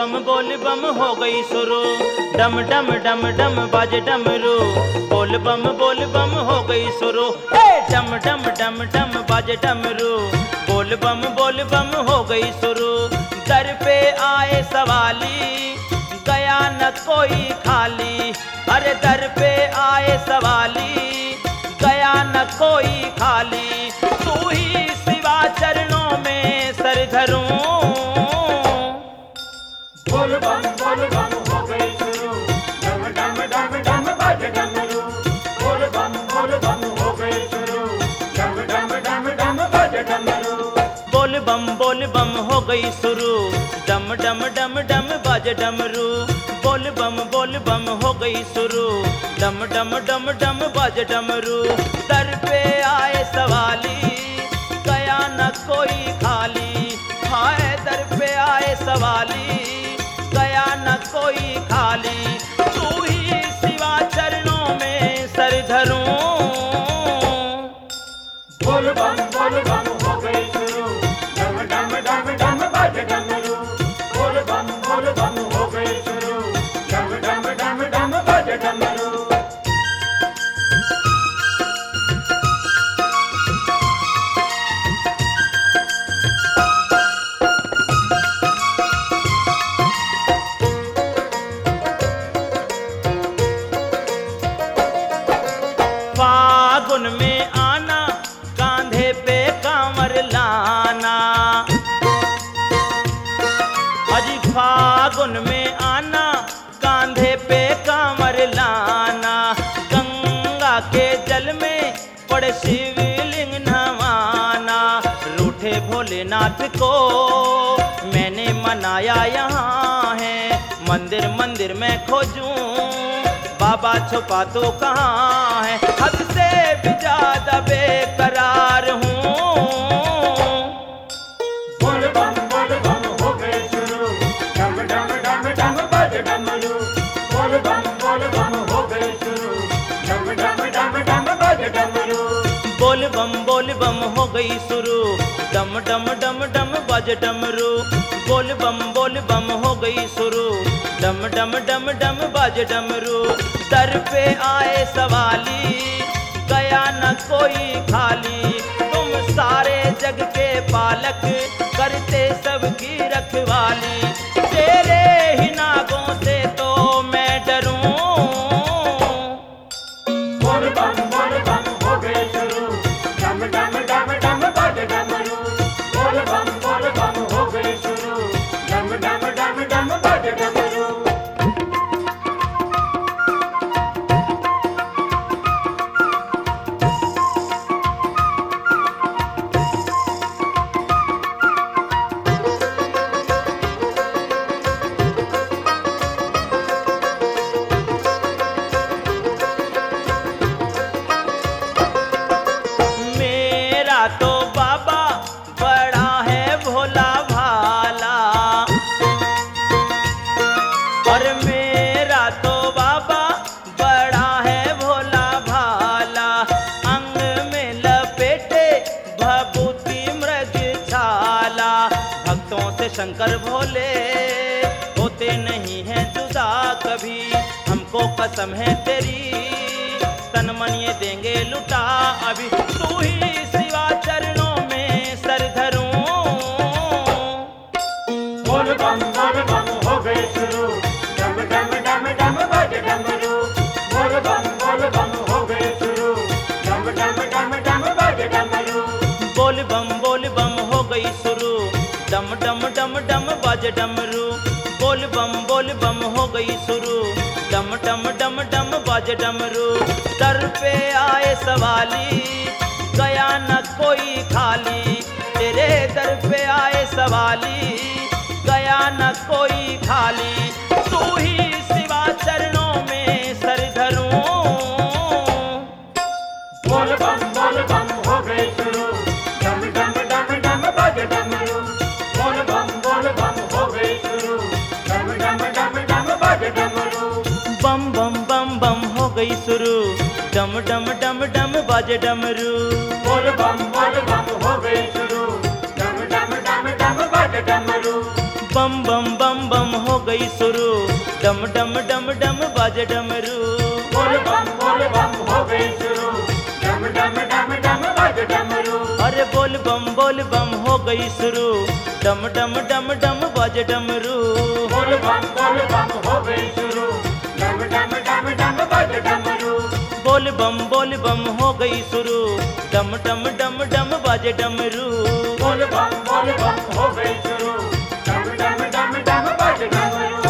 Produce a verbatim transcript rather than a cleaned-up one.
बम बोल बम हो गई शुरू, डम डम डम डम बाजे डमरू। बोल बम बोल बम हो गई शुरू, ए डम डम डम डम बाजे डमरू। बोल बम बोल बम हो गई शुरू। दर पे आए सवाली, गया न कोई खाली। अरे दर पे आए सवाली, गया न कोई खाली। तू ही सिवा चरणों में सर धरूं। बोल बम बोल बम हो गई शुरू, डम डम डम डम बाजे डमरू। बोल बम बोल बम हो गई शुरू, डम डम डम डम बाजे डमरू। बोल बम बोल बम हो गई शुरू, डम डम डम डम बाजे डमरू। बोल बम बोल बम हो गई शुरू, डम डम डम डम बाजे डमरू। दर पे आए सवाली, गया न कोई खाली। हाय दर पे आए सवाली, गया न कोई खाली। तू ही सिवा चरणों में सर धरूं। बोल बम बोल बम हो गई शुरू, डम डम डम डम बाजे डमरू। बोल बम बोल बम हो गई शुरू, डम डम डम डम बाजे डमरू। फागुन में आना, कांधे पे कांवर लाना। अजी फागुन में आना, कांधे पे कांवर लाना। गंगा के जल में पड़ शिवलिंग नवाना। रूठे भोलेनाथ को मैंने मनाया यहाँ है। मंदिर मंदिर में खोजूं, बाबा छुपा तो कहाँ है। हद से भी ज्यादा बेकरार हूँ। बोल बम बोल बम हो गई शुरू, डम डम डम डम बाजे डमरू। बोल बम बोल बम हो गई शुरू, डम डम डम डम बाजे डमरू। बोल बम बोल बम हो गई शुरू, डम डम डम डम बाजे डमरू। बोल बम बोल बम हो गई शुरू, डम डम डम डम बाजे डमरू। दर पे आए सवाली, गया न कोई खाली। तुम सारे जग के पालक, करते सबकी रखवाली। तेरे ही नागों से तो मैं डरूं। बोल बम बोल बम हो गई शुरू, डम डम डम डम बाजे डमरू। बोल बम बोल बम हो गई शुरू, डम डम डम डम बाजे डमरू। तो बाबा बड़ा है भोला भाला। और मेरा तो बाबा बड़ा है भोला भाला। अंग में लपेटे भभूति मृग छाला। भक्तों से शंकर भोले होते नहीं हैं जुदा कभी। हमको कसम है तेरी, तन मन ये देंगे लुटा अभी। तू ही सिवा चरणों में सर धरूं। बोल बम बोल बम हो गई शुरू, डम डम डम डम बाजे डमरू। बोल बम बोल बम हो गई शुरू, डम डम डम डम बाजे डमरू। बोल बम बोल बम हो गई शुरू, डम डम डम डम बाजे डमरू। बोल बम बोल बम हो गई शुरू, डम डम डम डम बाजे डमरू। दर पे आए सवाली, गया न कोई खाली। तेरे दर पे आए सवाली, गया न कोई खाली। तू ही सिवा चरणों में सर धरूं। बोल बम बोल बम हो गई शुरू, डम डम डम डम बाजे डमरू। बोल बम बोल बम हो गई शुरू, डम डम डम डम बाजे डमरू। बम बम बम बम हो गई शुरू, डम डम डम डम बाजे डमरू। बोल बम बोल बम हो गई शुरू, डम डम डम डम बाजे डमरू। बम बम बम बम हो गई शुरू, डम डम डम डम बाजे डमरू। बोल बम बोल बम हो गई शुरू, डम डम डम डम बाजे डमरू। अरे बोल बम बोल बम हो गई शुरू, डम डम डम डम बाजे डमरू। बोल बम बोल बम हो गई शुरू, डम डम डम डम बाजे डमरू। बोल बम बोल बम हो गई शुरू, डम डम डम डम बाजे डमरू। बोल बम बोल बम हो गई शुरू, डम डम डम डम बाजे डमरू।